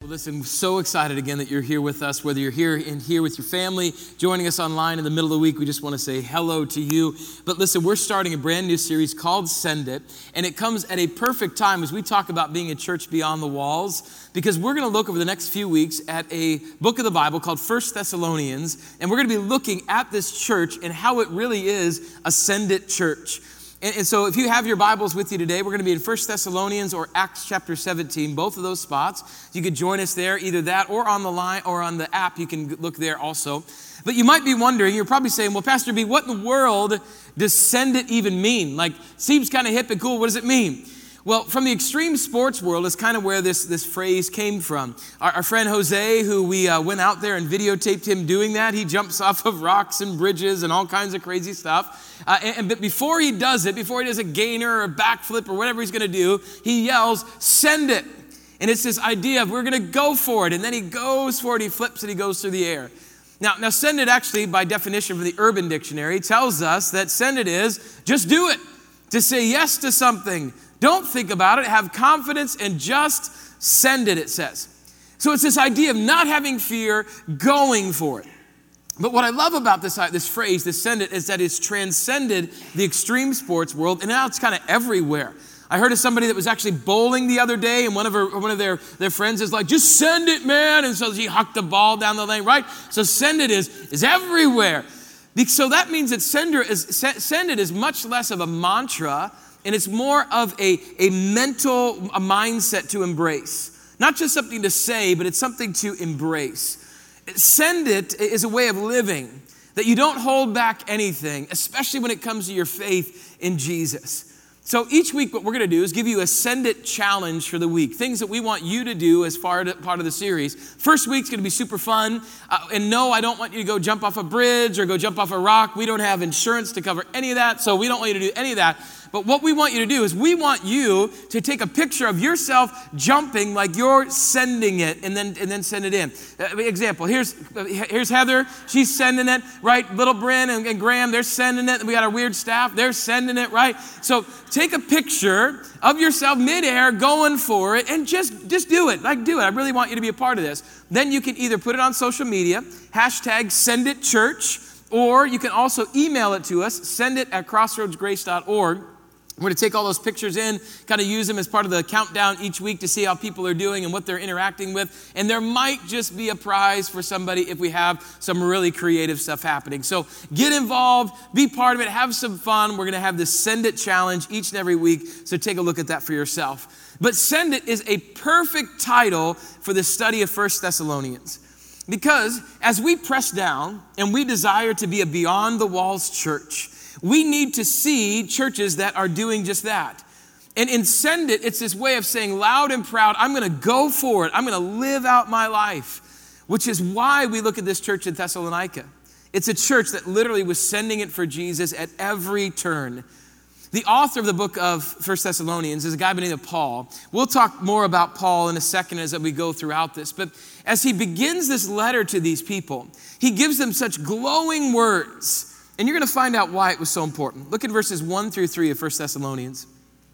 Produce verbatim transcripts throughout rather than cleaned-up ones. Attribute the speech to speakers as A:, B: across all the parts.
A: Listen, so excited again that you're here with us, whether you're here in here with your family, joining us online in the middle of the week. We just want to say hello to you. But listen, we're starting a brand new series called Send It, and it comes at a perfect time as we talk about being a church beyond the walls, because we're going to look over the next few weeks at a book of the Bible called First Thessalonians, and we're going to be looking at this church and how it really is a Send It church. And, and so if you have your Bibles with you today, we're going to be in First Thessalonians or Acts chapter seventeen, both of those spots. You could join us there, either that or on the line or on the app. You can look there also. But you might be wondering, you're probably saying, well, Pastor B, what in the world does send it even mean? Like, seems kind of hip and cool. What does it mean? Well, from the extreme sports world is kind of where this, this phrase came from. Our, our friend Jose, who we uh, went out there and videotaped him doing that, he jumps off of rocks and bridges and all kinds of crazy stuff. Uh, and, and but before he does it, before he does a gainer or a backflip or whatever he's going to do, he yells, "Send it." And it's this idea of we're going to go for it. And then he goes for it, he flips and he goes through the air. Now, now send it actually, by definition from the Urban Dictionary, tells us that send it is just do it. To say yes to something. Don't think about it. Have confidence and just send it, it says. So it's this idea of not having fear, going for it. But what I love about this, this phrase, this send it, is that it's transcended the extreme sports world, and now it's kind of everywhere. I heard of somebody that was actually bowling the other day, and one of her, one of their, their friends is like, "Just send it, man." And so she hucked the ball down the lane, right? So send it is, is everywhere. So that means that sender is, send it is much less of a mantra, and it's more of a, a mental a mindset to embrace. Not just something to say, but it's something to embrace. Send it is a way of living, that you don't hold back anything, especially when it comes to your faith in Jesus. So each week what we're going to do is give you a Send It challenge for the week, things that we want you to do as part of the series. First week's going to be super fun. Uh, and no, I don't want you to go jump off a bridge or go jump off a rock. We don't have insurance to cover any of that, so we don't want you to do any of that. But what we want you to do is we want you to take a picture of yourself jumping like you're sending it, and then and then send it in. Uh, example, here's uh, here's Heather. She's sending it, right? Little Bryn and, and Graham, they're sending it. We got our weird staff. They're sending it, right? So take a picture of yourself midair going for it, and just, just do it. Like, do it. I really want you to be a part of this. Then you can either put it on social media, hashtag Send It Church, or you can also email it to us, send it at crossroads grace dot org. We're going to take all those pictures in, kind of use them as part of the countdown each week to see how people are doing and what they're interacting with. And there might just be a prize for somebody if we have some really creative stuff happening. So get involved, be part of it, have some fun. We're going to have this Send It challenge each and every week. So take a look at that for yourself. But Send It is a perfect title for the study of First Thessalonians. Because as we press down and we desire to be a beyond the walls church, we need to see churches that are doing just that. And in Send It, it's this way of saying loud and proud, I'm going to go for it. I'm going to live out my life, which is why we look at this church in Thessalonica. It's a church that literally was sending it for Jesus at every turn. The author of the book of First Thessalonians is a guy by the name of Paul. We'll talk more about Paul in a second as we go throughout this. But as he begins this letter to these people, he gives them such glowing words. And you're going to find out why it was so important. Look at verses one through three of First Thessalonians.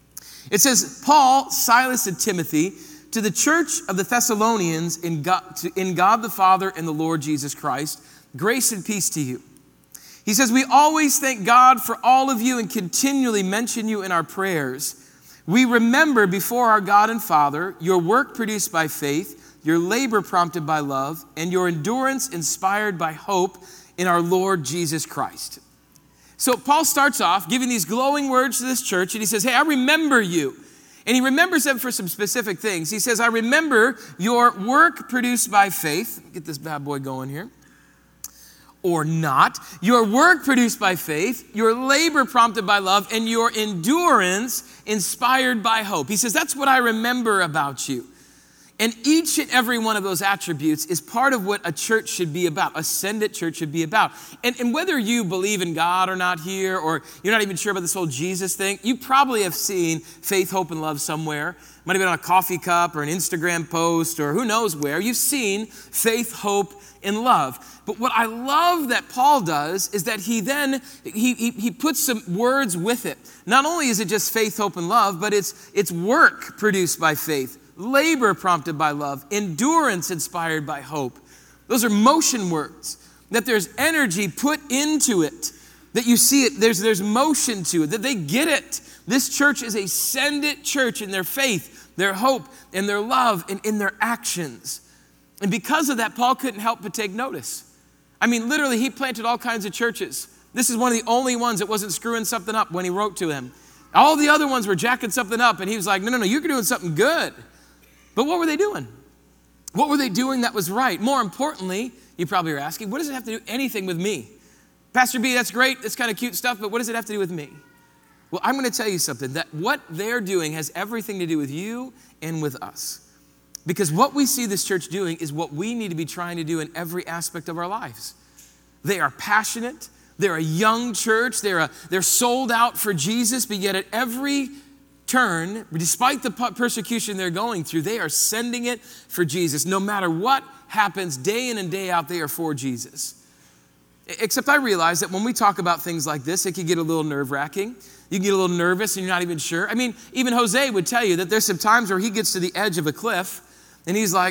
A: It says, Paul, Silas, and Timothy, to the church of the Thessalonians in God, to, in God the Father and the Lord Jesus Christ, grace and peace to you. He says, we always thank God for all of you and continually mention you in our prayers. We remember before our God and Father your work produced by faith, your labor prompted by love, and your endurance inspired by hope in our Lord Jesus Christ. So Paul starts off giving these glowing words to this church, and he says, hey, I remember you. And he remembers them for some specific things. He says, I remember your work produced by faith. Get this bad boy going here. Or not. Your work produced by faith, your labor prompted by love, and your endurance inspired by hope. He says, that's what I remember about you. And each and every one of those attributes is part of what a church should be about, a Send It church should be about. And, and whether you believe in God or not here, or you're not even sure about this whole Jesus thing, you probably have seen faith, hope, and love somewhere. Might have been on a coffee cup or an Instagram post or who knows where. You've seen faith, hope, and love. But what I love that Paul does is that he then, he, he, he puts some words with it. Not only is it just faith, hope, and love, but it's, it's work produced by faith, labor prompted by love, endurance inspired by hope. Those are motion words, that there's energy put into it, that you see it, there's, there's motion to it, that they get it. This church is a send it church in their faith, their hope, and their love, and in their actions. And because of that, Paul couldn't help but take notice. I mean, literally, he planted all kinds of churches. This is one of the only ones that wasn't screwing something up when he wrote to them. All the other ones were jacking something up, and he was like, no, no, no, you're doing something good. But what were they doing? What were they doing that was right? More importantly, you probably are asking, what does it have to do anything with me? Pastor B, that's great, that's kind of cute stuff, but what does it have to do with me? Well, I'm going to tell you something, that what they're doing has everything to do with you and with us. Because what we see this church doing is what we need to be trying to do in every aspect of our lives. They are passionate. They're a young church. They're, a, they're sold out for Jesus, but yet at every turn, despite the persecution they're going through, they are sending it for Jesus. No matter what happens, day in and day out, they are for Jesus. Except I realize that when we talk about things like this, it can get a little nerve-wracking. You can get a little nervous and you're not even sure. I mean, even Jose would tell you that there's some times where he gets to the edge of a cliff and he's like,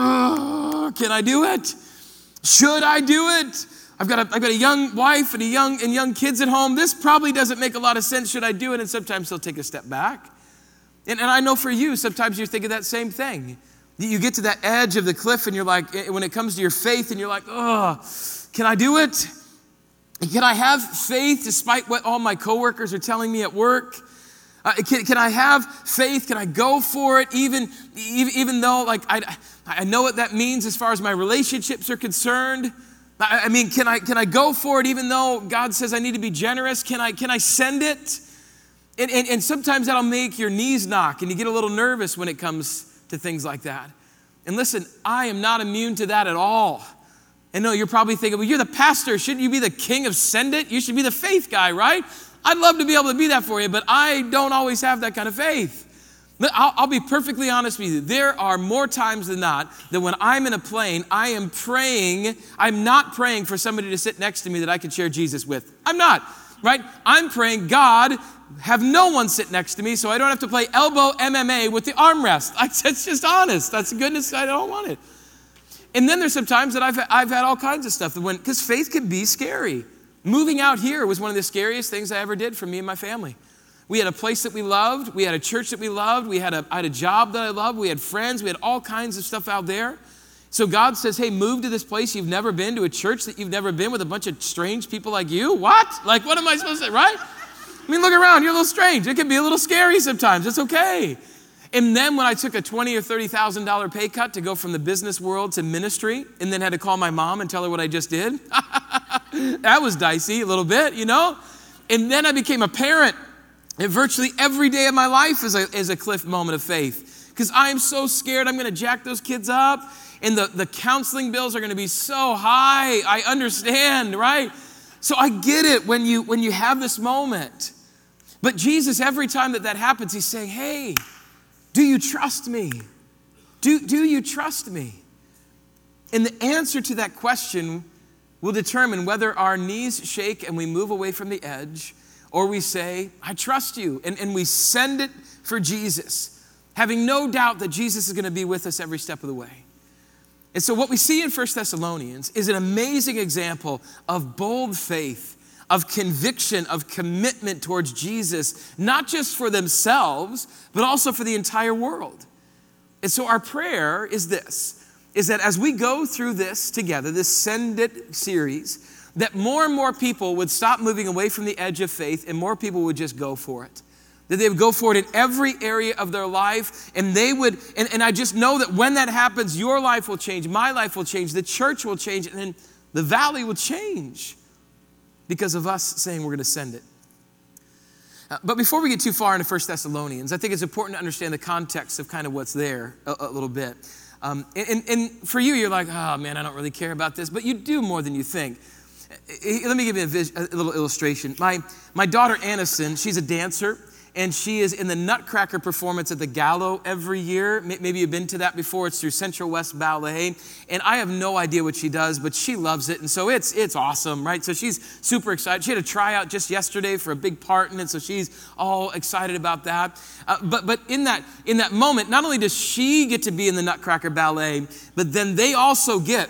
A: can I do it? Should I do it? I've got, a, I've got a young wife and a young and young kids at home. This probably doesn't make a lot of sense. Should I do it? And sometimes he'll take a step back. And, and I know for you, sometimes you're thinking that same thing. You get to that edge of the cliff and you're like, when it comes to your faith and you're like, oh, can I do it? Can I have faith despite what all my coworkers are telling me at work? Uh, can, can I have faith? Can I go for it even, even, even though like I, I know what that means as far as my relationships are concerned? I, I mean, can I, can I go for it even though God says I need to be generous? Can I, can I send it? And, and, and sometimes that'll make your knees knock and you get a little nervous when it comes to things like that. And listen, I am not immune to that at all. And no, you're probably thinking, well, you're the pastor. Shouldn't you be the king of send it? You should be the faith guy, right? I'd love to be able to be that for you, but I don't always have that kind of faith. I'll, I'll be perfectly honest with you. There are more times than not that when I'm in a plane, I am praying. I'm not praying for somebody to sit next to me that I can share Jesus with. I'm not, right? I'm praying, God, have no one sit next to me so I don't have to play elbow M M A with the armrest. It's just honest. That's goodness, I don't want it. And then there's some times that I've, I've had all kinds of stuff, when because faith can be scary. Moving out here was one of the scariest things I ever did for me and my family. We had a place that we loved. We had a church that we loved. We had a, I had a job that I loved. We had friends. We had all kinds of stuff out there. So God says, hey, move to this place you've never been, to a church that you've never been with a bunch of strange people like you. What? Like, what am I supposed to say, right? I mean, look around. You're a little strange. It can be a little scary sometimes. It's okay. And then when I took a twenty thousand dollars or thirty thousand dollars pay cut to go from the business world to ministry, and then had to call my mom and tell her what I just did, that was dicey a little bit, you know? And then I became a parent, and virtually every day of my life is a, is a cliff moment of faith, because I am so scared I'm going to jack those kids up, and the, the counseling bills are going to be so high. I understand, right? So I get it when you, when you have this moment. But Jesus, every time that that happens, he's saying, hey, do you trust me? Do, do you trust me? And the answer to that question will determine whether our knees shake and we move away from the edge, or we say, I trust you, and, and we send it for Jesus, having no doubt that Jesus is going to be with us every step of the way. And so what we see in First Thessalonians is an amazing example of bold faith, of conviction, of commitment towards Jesus, not just for themselves, but also for the entire world. And so our prayer is this, is that as we go through this together, this Send It series, that more and more people would stop moving away from the edge of faith and more people would just go for it. That they would go for it in every area of their life, and they would, and, and I just know that when that happens, your life will change, my life will change, the church will change, and then the valley will change because of us saying we're going to send it. Uh, but before we get too far into First Thessalonians, I think it's important to understand the context of kind of what's there a, a little bit. Um, and, and for you, you're like, oh man, I don't really care about this, but you do more than you think. Let me give you a, vis- a little illustration. My, my daughter, Aniston, she's a dancer, and she is in the Nutcracker performance at the Gallo every year. Maybe you've been to that before. It's through Central West Ballet, and I have no idea what she does, but she loves it, and so it's it's awesome, right? So she's super excited. She had a tryout just yesterday for a big part in it, so she's all excited about that. Uh, but but in that in that moment, not only does she get to be in the Nutcracker Ballet, but then they also get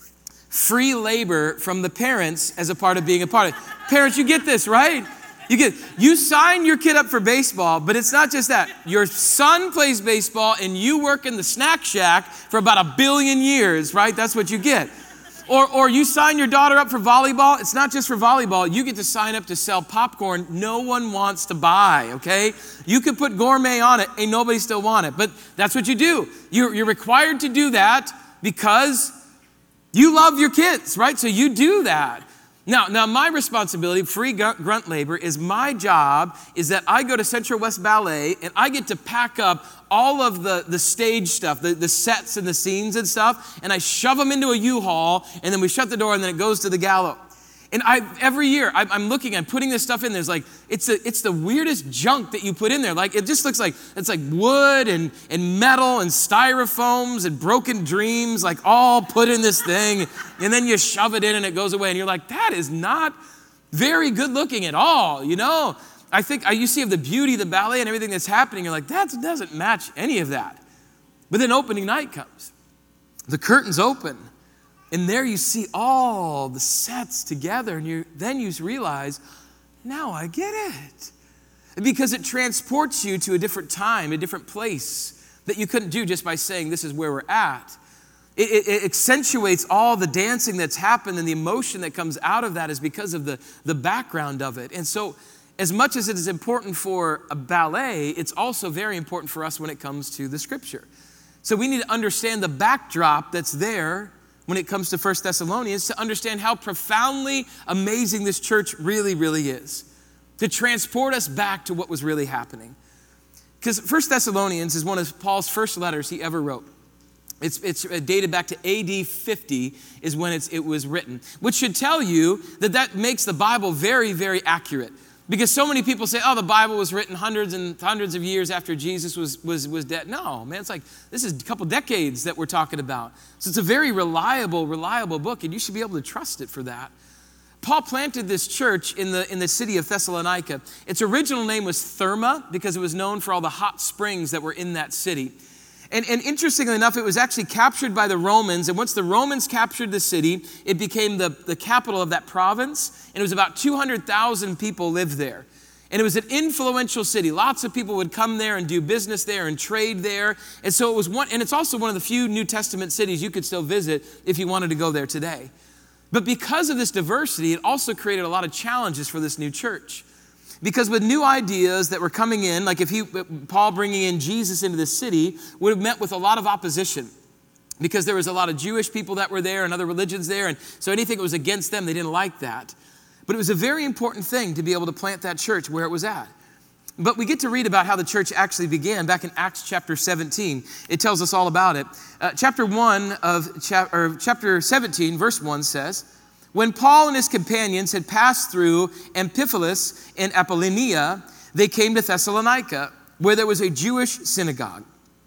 A: free labor from the parents as a part of being a part of it. Parents, you get this, right? You get, you sign your kid up for baseball, but it's not just that. Your son plays baseball and you work in the snack shack for about a billion years, right? That's what you get. Or, or you sign your daughter up for volleyball. It's not just for volleyball. You get to sign up to sell popcorn no one wants to buy, okay? You could put gourmet on it and nobody still want it, but that's what you do. You're, you're required to do that because you love your kids, right? So you do that. Now, now my responsibility, free grunt labor, is my job is that I go to Central West Ballet and I get to pack up all of the, the stage stuff, the, the sets and the scenes and stuff, and I shove them into a U-Haul, and then we shut the door, and then it goes to the Gallo. And I every year, I, I'm looking, I'm putting this stuff in there. It's like, it's, a, it's the weirdest junk that you put in there. Like, it just looks like, it's like wood and, and metal and styrofoams and broken dreams, like all put in this thing. And then you shove it in and it goes away. And you're like, that is not very good looking at all, you know? I think, you see of the beauty of the ballet and everything that's happening, you're like, that doesn't match any of that. But then opening night comes. The curtains open. And there you see all the sets together, and you then you realize, now I get it. Because it transports you to a different time, a different place that you couldn't do just by saying this is where we're at. It, it, it accentuates all the dancing that's happened, and the emotion that comes out of that is because of the, the background of it. And so as much as it is important for a ballet, it's also very important for us when it comes to the scripture. So we need to understand the backdrop that's there when it comes to First Thessalonians, to understand how profoundly amazing this church really, really is. To transport us back to what was really happening. Because First Thessalonians is one of Paul's first letters he ever wrote. It's, it's dated back to A D fifty is when it's, it was written, which should tell you that that makes the Bible very, very accurate. Because so many people say, oh, the Bible was written hundreds and hundreds of years after Jesus was, was, was dead. No, man, it's like, this is a couple decades that we're talking about. So it's a very reliable, reliable book, and you should be able to trust it for that. Paul planted this church in the, in the city of Thessalonica. Its original name was Therma because it was known for all the hot springs that were in that city. And, and interestingly enough, it was actually captured by the Romans. And once the Romans captured the city, it became the, the capital of that province. And it was about two hundred thousand people lived there. And it was an influential city. Lots of people would come there and do business there and trade there. And so it was one, and it's also one of the few New Testament cities you could still visit if you wanted to go there today. But because of this diversity, it also created a lot of challenges for this new church. Because with new ideas that were coming in, like if he, Paul bringing in Jesus into the city, would have met with a lot of opposition. Because there was a lot of Jewish people that were there and other religions there. And so anything that was against them, they didn't like that. But it was a very important thing to be able to plant that church where it was at. But we get to read about how the church actually began back in Acts chapter seventeen. It tells us all about it. Uh, chapter one of chap- or chapter seventeen, verse one says, when Paul and his companions had passed through Amphipolis and Apollonia, they came to Thessalonica, where there was a Jewish synagogue.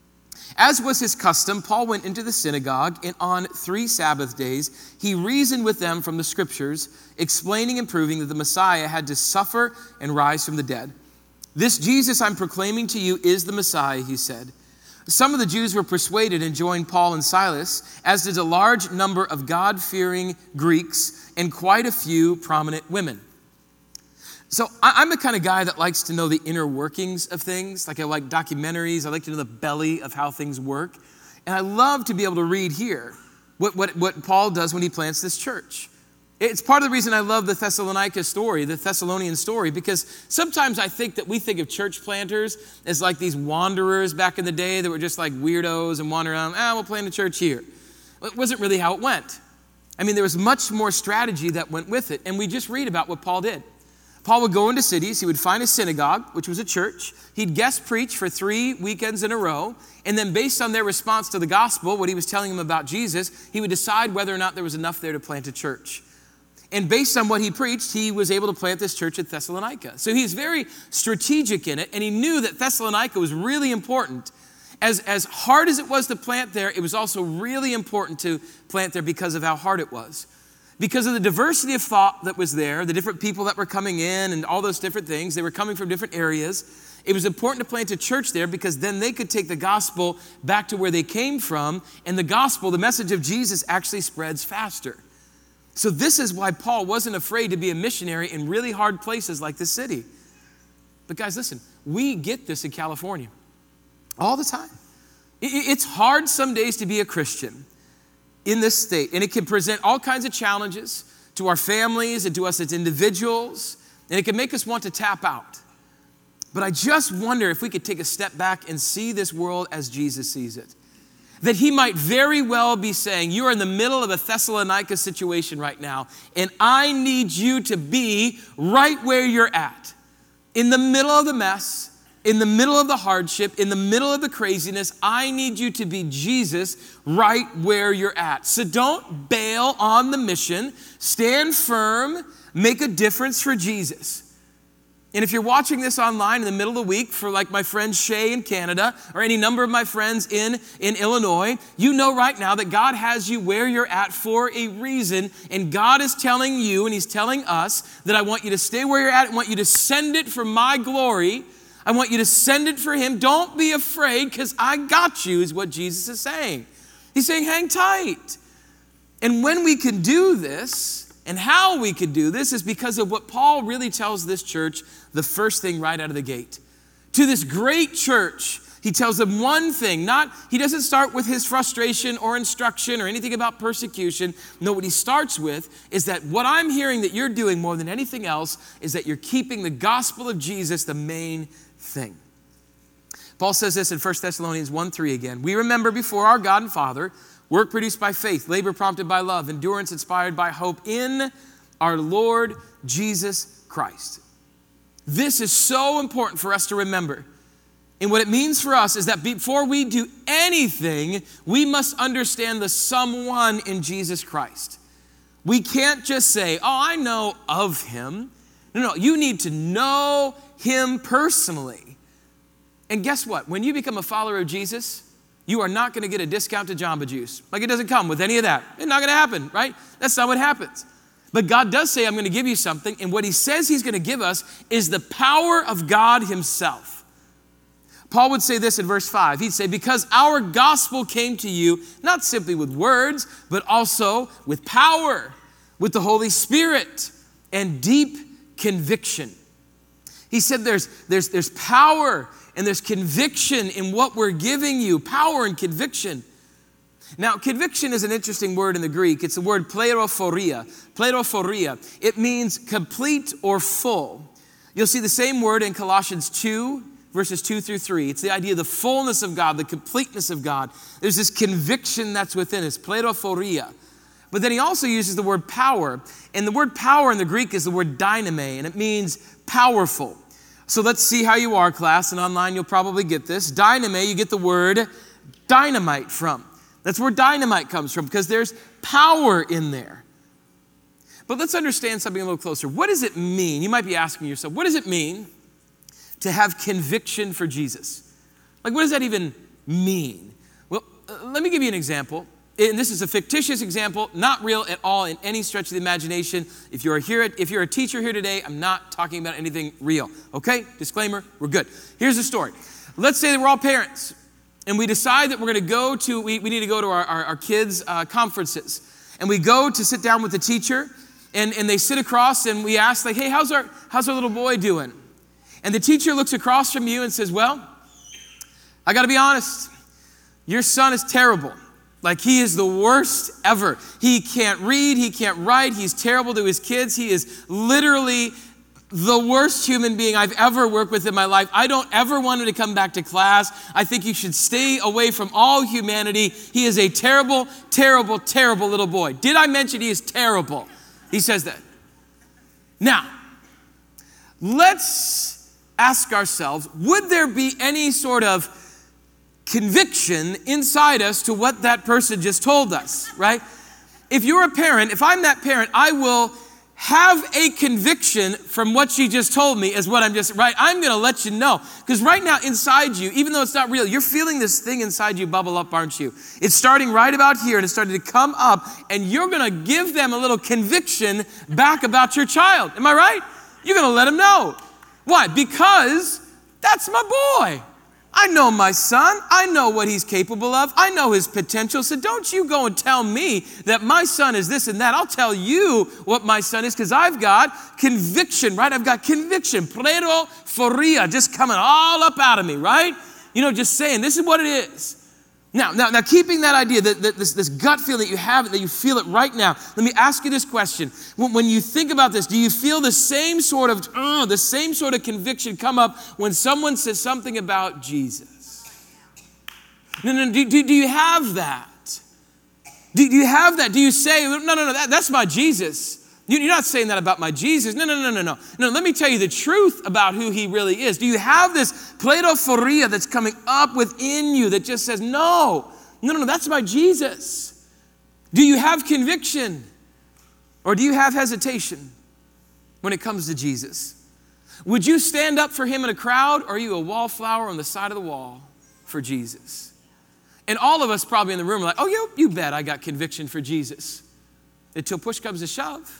A: As was his custom, Paul went into the synagogue, and on three Sabbath days, he reasoned with them from the scriptures, explaining and proving that the Messiah had to suffer and rise from the dead. This Jesus I'm proclaiming to you is the Messiah, he said. Some of the Jews were persuaded and joined Paul and Silas, as did a large number of God-fearing Greeks and quite a few prominent women. So I'm the kind of guy that likes to know the inner workings of things. Like I like documentaries. I like to know the belly of how things work. And I love to be able to read here what, what, what Paul does when he plants this church. It's part of the reason I love the Thessalonica story, the Thessalonian story, because sometimes I think that we think of church planters as like these wanderers back in the day that were just like weirdos and wander around, ah, we'll plant a church here. It wasn't really how it went. I mean, there was much more strategy that went with it, and we just read about what Paul did. Paul would go into cities, he would find a synagogue, which was a church, he'd guest preach for three weekends in a row, and then based on their response to the gospel, what he was telling them about Jesus, he would decide whether or not there was enough there to plant a church. And based on what he preached, he was able to plant this church at Thessalonica. So he's very strategic in it, and he knew that Thessalonica was really important. As, as hard as it was to plant there, it was also really important to plant there because of how hard it was. Because of the diversity of thought that was there, the different people that were coming in and all those different things, they were coming from different areas. It was important to plant a church there because then they could take the gospel back to where they came from, and the gospel, the message of Jesus, actually spreads faster. So this is why Paul wasn't afraid to be a missionary in really hard places like this city. But guys, listen, we get this in California all the time. It's hard some days to be a Christian in this state, and it can present all kinds of challenges to our families and to us as individuals, and it can make us want to tap out. But I just wonder if we could take a step back and see this world as Jesus sees it. That he might very well be saying, you are in the middle of a Thessalonica situation right now, and I need you to be right where you're at, in the middle of the mess, in the middle of the hardship, in the middle of the craziness. I need you to be Jesus right where you're at. So don't bail on the mission. Stand firm. Make a difference for Jesus. And if you're watching this online in the middle of the week for like my friend Shay in Canada or any number of my friends in, in Illinois, you know right now that God has you where you're at for a reason. And God is telling you and he's telling us that I want you to stay where you're at. I want you to send it for my glory. I want you to send it for him. Don't be afraid because I got you is what Jesus is saying. He's saying hang tight. And when we can do this, and how we could do this is because of what Paul really tells this church the first thing right out of the gate. To this great church, he tells them one thing. Not, he doesn't start with his frustration or instruction or anything about persecution. No, what he starts with is that what I'm hearing that you're doing more than anything else is that you're keeping the gospel of Jesus the main thing. Paul says this in First Thessalonians one three again. We remember before our God and Father, work produced by faith, labor prompted by love, endurance inspired by hope in our Lord Jesus Christ. This is so important for us to remember. And what it means for us is that before we do anything, we must understand the someone in Jesus Christ. We can't just say, oh, I know of him. No, no, you need to know him personally. And guess what? When you become a follower of Jesus, you are not going to get a discount to Jamba Juice. Like it doesn't come with any of that. It's not going to happen, right? That's not what happens. But God does say, I'm going to give you something. And what he says he's going to give us is the power of God himself. Paul would say this in verse five. He'd say, because our gospel came to you, not simply with words, but also with power, with the Holy Spirit and deep conviction. He said there's, there's, there's power and there's conviction in what we're giving you. Power and conviction. Now, conviction is an interesting word in the Greek. It's the word pleirophoria. Pleirophoria. It means complete or full. You'll see the same word in Colossians two, verses two through three. It's the idea of the fullness of God, the completeness of God. There's this conviction that's within us, pleirophoria. But then he also uses the word power. And the word power in the Greek is the word dyname, and it means powerful. So let's see how you are, class, and online you'll probably get this. Dyname, you get the word dynamite from. That's where dynamite comes from, because there's power in there. But let's understand something a little closer. What does it mean? You might be asking yourself, what does it mean to have conviction for Jesus? Like, what does that even mean? Well, uh, let me give you an example. And this is a fictitious example, not real at all in any stretch of the imagination. If you're here, if you're a teacher here today, I'm not talking about anything real. Okay? Disclaimer, we're good. Here's the story. Let's say that we're all parents, and we decide that we're going to go to, we, we need to go to our, our, our kids' uh, conferences. And we go to sit down with the teacher, and, and they sit across, and we ask, like, hey, how's our, how's our little boy doing? And the teacher looks across from you and says, well, I got to be honest, your son is terrible. Like, he is the worst ever. He can't read, he can't write, he's terrible to his kids. He is literally the worst human being I've ever worked with in my life. I don't ever want him to come back to class. I think you should stay away from all humanity. He is a terrible, terrible, terrible little boy. Did I mention he is terrible? He says that. Now, let's ask ourselves, would there be any sort of conviction inside us to what that person just told us, right? If you're a parent, if I'm that parent, I will have a conviction from what she just told me is what I'm just, right? I'm going to let you know. Because right now inside you, even though it's not real, you're feeling this thing inside you bubble up, aren't you? It's starting right about here and it's starting to come up and you're going to give them a little conviction back about your child. Am I right? You're going to let them know. Why? Because that's my boy. I know my son. I know what he's capable of. I know his potential. So don't you go and tell me that my son is this and that. I'll tell you what my son is because I've got conviction, right? I've got conviction. Pledoforia, just coming all up out of me, right? You know, just saying, this is what it is. Now, now, now keeping that idea, that, that this, this gut feeling that you have, that you feel it right now, let me ask you this question. When, when you think about this, do you feel the same sort of, uh, the same sort of conviction come up when someone says something about Jesus? No, no, do, do, do you have that? Do, do you have that? Do you say, no, no, no, that, that's my Jesus. You're not saying that about my Jesus. No, no, no, no, no. No, let me tell you the truth about who he really is. Do you have this pledoforia that's coming up within you that just says, no, no, no, no, that's my Jesus? Do you have conviction? Or do you have hesitation when it comes to Jesus? Would you stand up for him in a crowd, or are you a wallflower on the side of the wall for Jesus? And all of us probably in the room are like, oh, you, you bet I got conviction for Jesus. Until push comes to shove.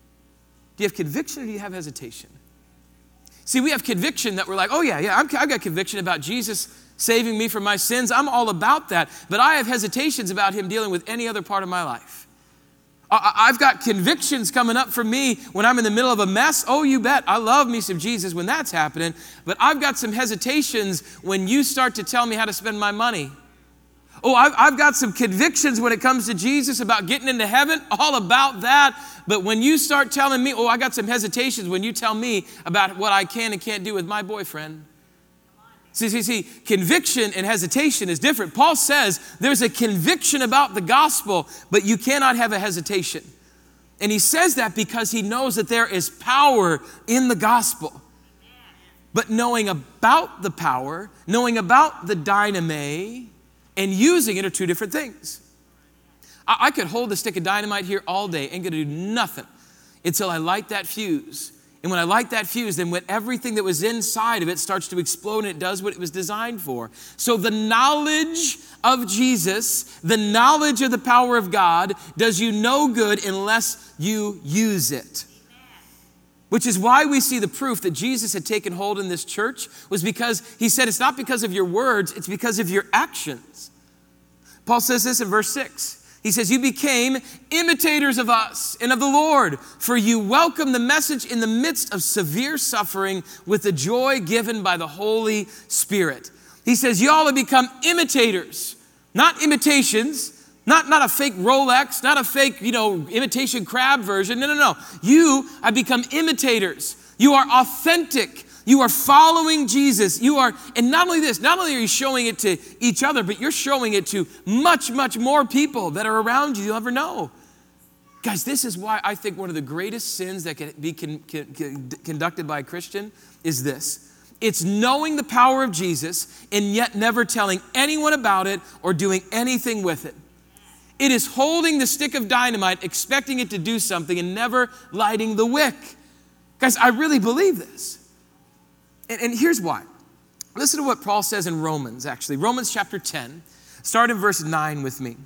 A: Do you have conviction or do you have hesitation? See, we have conviction that we're like, oh yeah, yeah, I'm, I've got conviction about Jesus saving me from my sins. I'm all about that. But I have hesitations about him dealing with any other part of my life. I, I've got convictions coming up for me when I'm in the middle of a mess. Oh, you bet. I love me some Jesus when that's happening. But I've got some hesitations when you start to tell me how to spend my money. Oh, I've, I've got some convictions when it comes to Jesus about getting into heaven, all about that. But when you start telling me, oh, I got some hesitations when you tell me about what I can and can't do with my boyfriend. See, see, see, conviction and hesitation is different. Paul says there's a conviction about the gospel, but you cannot have a hesitation. And he says that because he knows that there is power in the gospel. But knowing about the power, knowing about the dynamite, and using it are two different things. I, I could hold a stick of dynamite here all day, ain't gonna do nothing until I light that fuse. And when I light that fuse, then when everything that was inside of it starts to explode and it does what it was designed for. So the knowledge of Jesus, the knowledge of the power of God does you no good unless you use it. Which is why we see the proof that Jesus had taken hold in this church was because he said it's not because of your words, it's because of your actions. Paul says this in verse six. He says, you became imitators of us and of the Lord, for you welcomed the message in the midst of severe suffering with the joy given by the Holy Spirit. He says, y'all have become imitators, not imitations. Not, not a fake Rolex, not a fake, you know, imitation crab version. No, no, no. You have become imitators. You are authentic. You are following Jesus. You are, and not only this, not only are you showing it to each other, but you're showing it to much, much more people that are around you you'll ever know. Guys, this is why I think one of the greatest sins that can be con, con, con, conducted by a Christian is this. It's knowing the power of Jesus and yet never telling anyone about it or doing anything with it. It is holding the stick of dynamite, expecting it to do something and never lighting the wick. Guys, I really believe this. And, and here's why. Listen to what Paul says in Romans, actually. Romans chapter ten. Start in verse nine with me.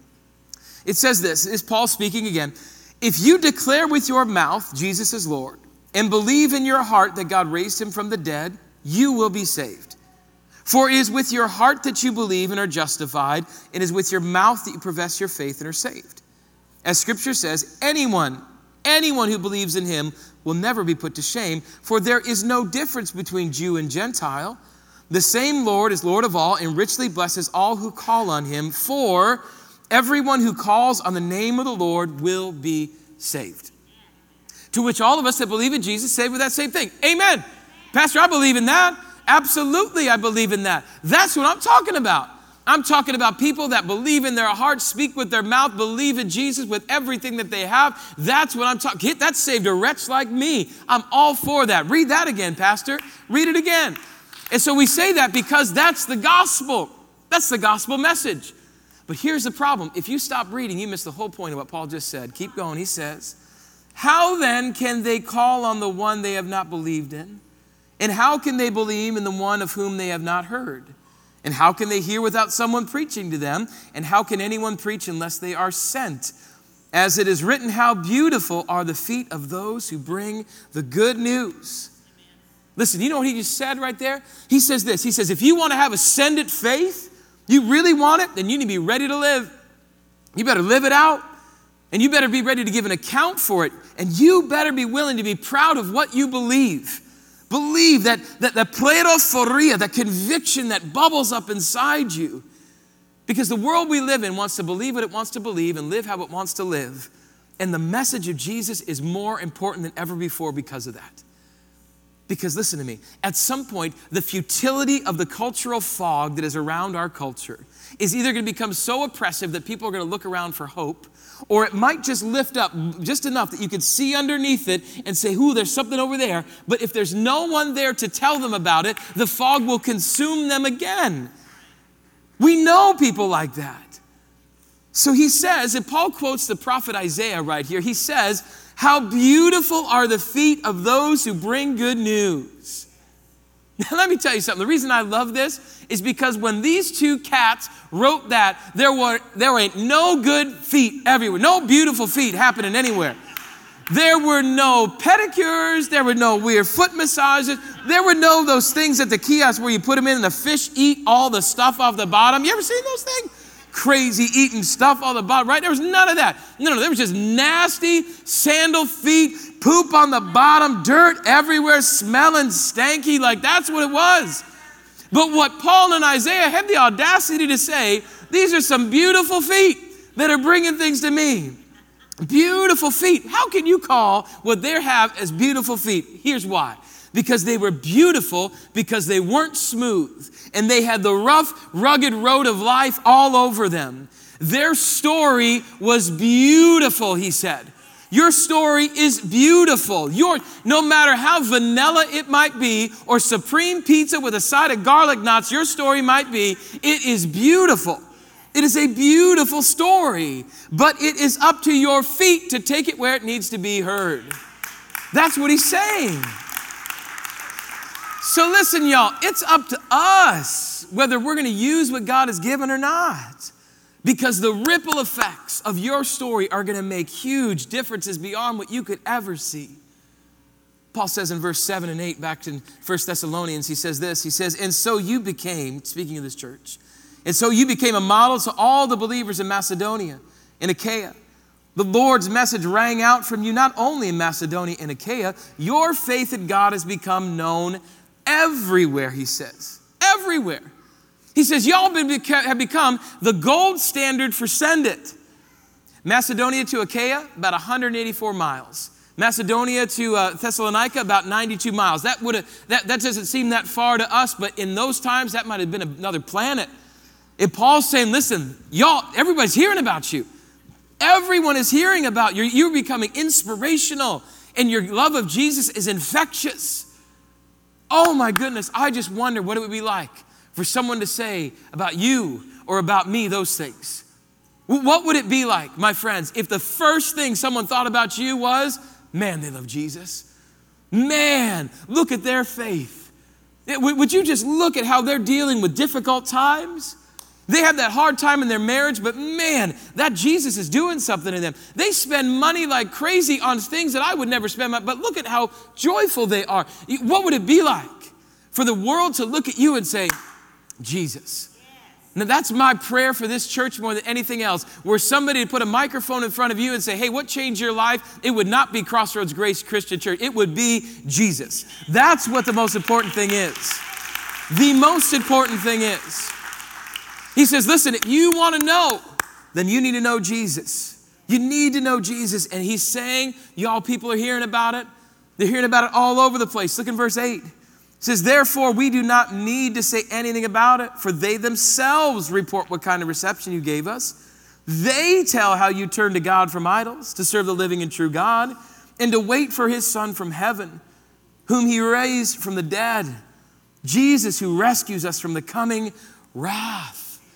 A: It says this, is Paul speaking again. If you declare with your mouth Jesus is Lord and believe in your heart that God raised him from the dead, you will be saved. For it is with your heart that you believe and are justified, and it is with your mouth that you profess your faith and are saved. As Scripture says, anyone, anyone who believes in him will never be put to shame, for there is no difference between Jew and Gentile. The same Lord is Lord of all and richly blesses all who call on him, for everyone who calls on the name of the Lord will be saved. To which all of us that believe in Jesus say with that same thing, amen. Pastor, I believe in that. Absolutely, I believe in that. That's what I'm talking about. I'm talking about people that believe in their heart, speak with their mouth, believe in Jesus with everything that they have. That's what I'm talking. That saved a wretch like me. I'm all for that. Read that again, Pastor. Read it again. And so we say that because that's the gospel. That's the gospel message. But here's the problem. If you stop reading, you miss the whole point of what Paul just said. Keep going. He says, How then can they call on the one they have not believed in? And how can they believe in the one of whom they have not heard? And how can they hear without someone preaching to them? And how can anyone preach unless they are sent? As it is written, how beautiful are the feet of those who bring the good news. Listen, you know what he just said right there? He says this. He says, if you want to have ascendant faith, you really want it, then you need to be ready to live. You better live it out. And you better be ready to give an account for it. And you better be willing to be proud of what you believe. Believe that, that the plerophoria, that conviction that bubbles up inside you. Because the world we live in wants to believe what it wants to believe and live how it wants to live. And the message of Jesus is more important than ever before because of that. Because listen to me, at some point, the futility of the cultural fog that is around our culture is either going to become so oppressive that people are going to look around for hope, or it might just lift up just enough that you could see underneath it and say, ooh, there's something over there. But if there's no one there to tell them about it, the fog will consume them again. We know people like that. So he says, and Paul quotes the prophet Isaiah right here, he says, how beautiful are the feet of those who bring good news. Now, let me tell you something. The reason I love this is because when these two cats wrote that, there were there ain't no good feet everywhere, no beautiful feet happening anywhere. There were no pedicures, there were no weird foot massages, there were no those things at the kiosk where you put them in and the fish eat all the stuff off the bottom. You ever seen those things? Crazy eating stuff all the bottom, right? There was none of that. No, no, there was just nasty sandal feet, poop on the bottom, dirt everywhere, smelling stanky, like that's what it was. But what Paul and Isaiah have the audacity to say, these are some beautiful feet that are bringing things to me. Beautiful feet. How can you call what they have as beautiful feet? Here's why. Because they were beautiful, because they weren't smooth, and they had the rough, rugged road of life all over them. Their story was beautiful, he said. Your story is beautiful. Your, no matter how vanilla it might be, or supreme pizza with a side of garlic knots, your story might be, it is beautiful. It is a beautiful story, but it is up to your feet to take it where it needs to be heard. That's what he's saying. So listen, y'all, it's up to us whether we're going to use what God has given or not. Because the ripple effects of your story are going to make huge differences beyond what you could ever see. Paul says in verse seven and eight, back in First Thessalonians, he says this, he says, and so you became, speaking of this church, and so you became a model to all the believers in Macedonia and Achaia. The Lord's message rang out from you not only in Macedonia and Achaia, your faith in God has become known everywhere, he says. Everywhere. He says, y'all been, have become the gold standard for send it. Macedonia to Achaia, about one hundred eighty-four miles. Macedonia to uh, Thessalonica, about ninety-two miles. That, would have, that, that doesn't seem that far to us, but in those times, that might have been another planet. And Paul's saying, listen, y'all, everybody's hearing about you. Everyone is hearing about you. You're becoming inspirational, and your love of Jesus is infectious. Oh my goodness, I just wonder what it would be like for someone to say about you or about me those things. What would it be like, my friends, if the first thing someone thought about you was, man, they love Jesus. Man, look at their faith. Would you just look at how they're dealing with difficult times? They have that hard time in their marriage, but man, that Jesus is doing something in them. They spend money like crazy on things that I would never spend, but look at how joyful they are. What would it be like for the world to look at you and say, Jesus? Now that's my prayer for this church more than anything else, where somebody would put a microphone in front of you and say, hey, what changed your life? It would not be Crossroads Grace Christian Church. It would be Jesus. That's what the most important thing is. The most important thing is. He says, listen, if you want to know, then you need to know Jesus. You need to know Jesus. And he's saying, y'all, people are hearing about it. They're hearing about it all over the place. Look in verse eight. It says, therefore, we do not need to say anything about it, for they themselves report what kind of reception you gave us. They tell how you turned to God from idols to serve the living and true God, and to wait for his Son from heaven, whom he raised from the dead, Jesus, who rescues us from the coming wrath.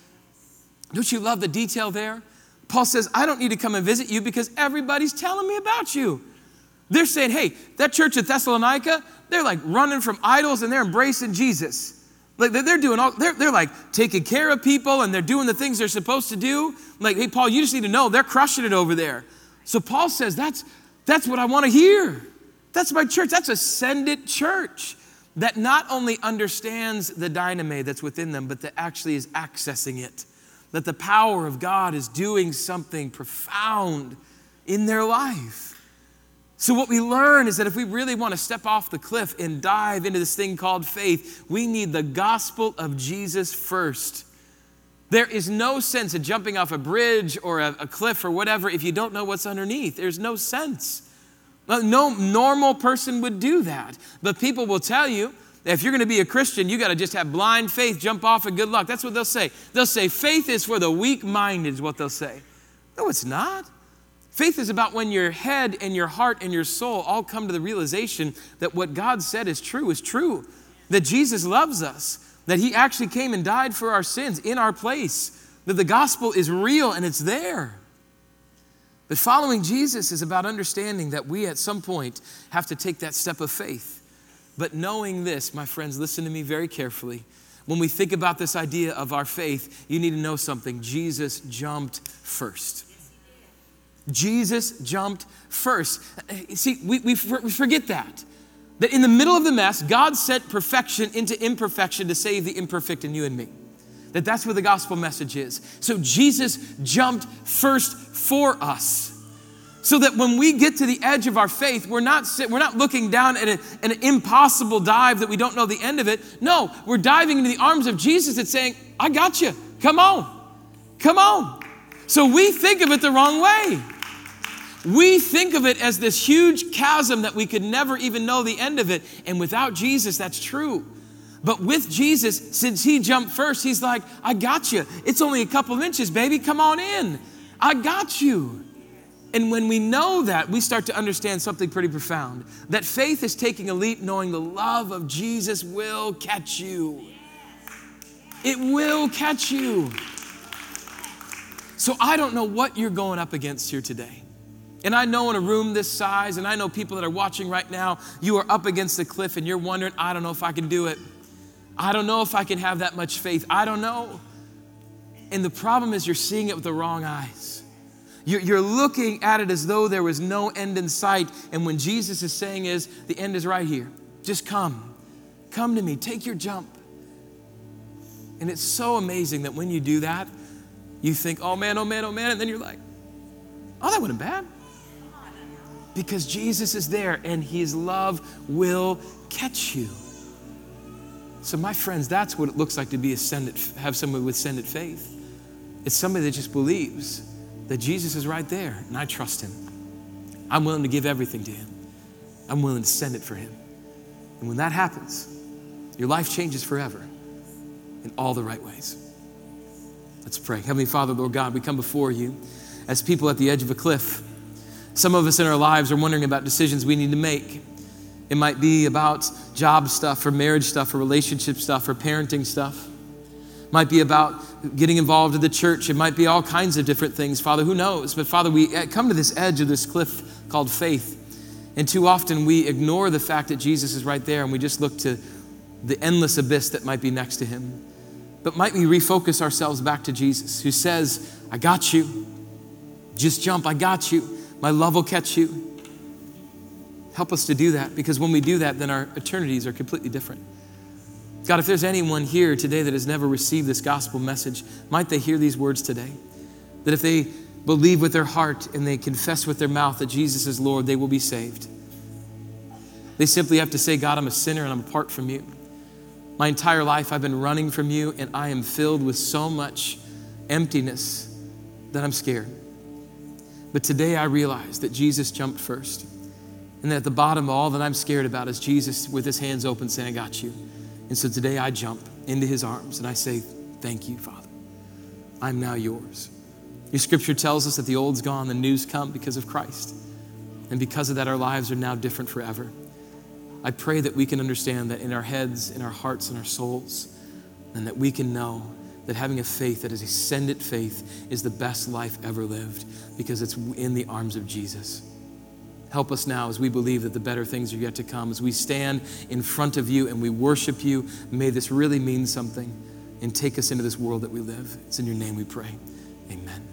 A: Don't you love the detail there? Paul says, I don't need to come and visit you because everybody's telling me about you. They're saying, hey, that church at Thessalonica, they're like running from idols and they're embracing Jesus. Like they're doing all, they're, they're like taking care of people and they're doing the things they're supposed to do. Like, hey, Paul, you just need to know they're crushing it over there. So Paul says, that's, that's what I want to hear. That's my church. That's a send it church that not only understands the dynamite that's within them, but that actually is accessing it. That the power of God is doing something profound in their life. So what we learn is that if we really want to step off the cliff and dive into this thing called faith, we need the gospel of Jesus first. There is no sense in jumping off a bridge or a, a cliff or whatever if you don't know what's underneath. There's no sense. No normal person would do that. But people will tell you, if you're going to be a Christian, you got to just have blind faith, jump off and good luck. That's what they'll say. They'll say faith is for the weak-minded is what they'll say. No, it's not. Faith is about when your head and your heart and your soul all come to the realization that what God said is true, is true. That Jesus loves us. That he actually came and died for our sins in our place. That the gospel is real and it's there. But following Jesus is about understanding that we at some point have to take that step of faith. But knowing this, my friends, listen to me very carefully. When we think about this idea of our faith, you need to know something. Jesus jumped first. Jesus jumped first. See, we, we forget that. That in the middle of the mess, God sent perfection into imperfection to save the imperfect in you and me. That that's what the gospel message is. So Jesus jumped first for us. So that when we get to the edge of our faith, we're not, we're not looking down at, a, at an impossible dive that we don't know the end of it. No, we're diving into the arms of Jesus and saying, I got you. Come on. Come on. So we think of it the wrong way. We think of it as this huge chasm that we could never even know the end of it. And without Jesus, that's true. But with Jesus, since he jumped first, he's like, I got you. It's only a couple of inches, baby. Come on in. I got you. And when we know that, we start to understand something pretty profound. That faith is taking a leap knowing the love of Jesus will catch you. It will catch you. So I don't know what you're going up against here today. And I know in a room this size, and I know people that are watching right now, you are up against the cliff and you're wondering, I don't know if I can do it. I don't know if I can have that much faith. I don't know. And the problem is you're seeing it with the wrong eyes. You're, you're looking at it as though there was no end in sight. And when Jesus is saying is, the end is right here. Just come. Come to me. Take your jump. And it's so amazing that when you do that, you think, oh man, oh man, oh man. And then you're like, oh, that wasn't bad. Because Jesus is there and his love will catch you. So my friends, that's what it looks like to be ascendant, have someone with ascendant faith. It's somebody that just believes that Jesus is right there and I trust him. I'm willing to give everything to him. I'm willing to send it for him. And when that happens, your life changes forever in all the right ways. Let's pray. Heavenly Father, Lord God, we come before you as people at the edge of a cliff. Some of us in our lives are wondering about decisions we need to make. It might be about job stuff or marriage stuff or relationship stuff or parenting stuff. It might be about getting involved in the church. It might be all kinds of different things, Father, who knows? But Father, we come to this edge of this cliff called faith. And too often we ignore the fact that Jesus is right there and we just look to the endless abyss that might be next to him. But might we refocus ourselves back to Jesus who says, I got you. Just jump, I got you. My love will catch you. Help us to do that, because when we do that, then our eternities are completely different. God, if there's anyone here today that has never received this gospel message, might they hear these words today? That if they believe with their heart and they confess with their mouth that Jesus is Lord, they will be saved. They simply have to say, God, I'm a sinner and I'm apart from you. My entire life I've been running from you and I am filled with so much emptiness that I'm scared. But today I realize that Jesus jumped first. And that at the bottom of all that I'm scared about is Jesus with his hands open saying, I got you. And so today I jump into his arms and I say, thank you, Father. I'm now yours. Your scripture tells us that the old's gone, the new's come because of Christ. And because of that, our lives are now different forever. I pray that we can understand that in our heads, in our hearts, and our souls, and that we can know that having a faith that is ascendant faith is the best life ever lived because it's in the arms of Jesus. Help us now as we believe that the better things are yet to come. As we stand in front of you and we worship you, may this really mean something and take us into this world that we live. It's in your name we pray. Amen.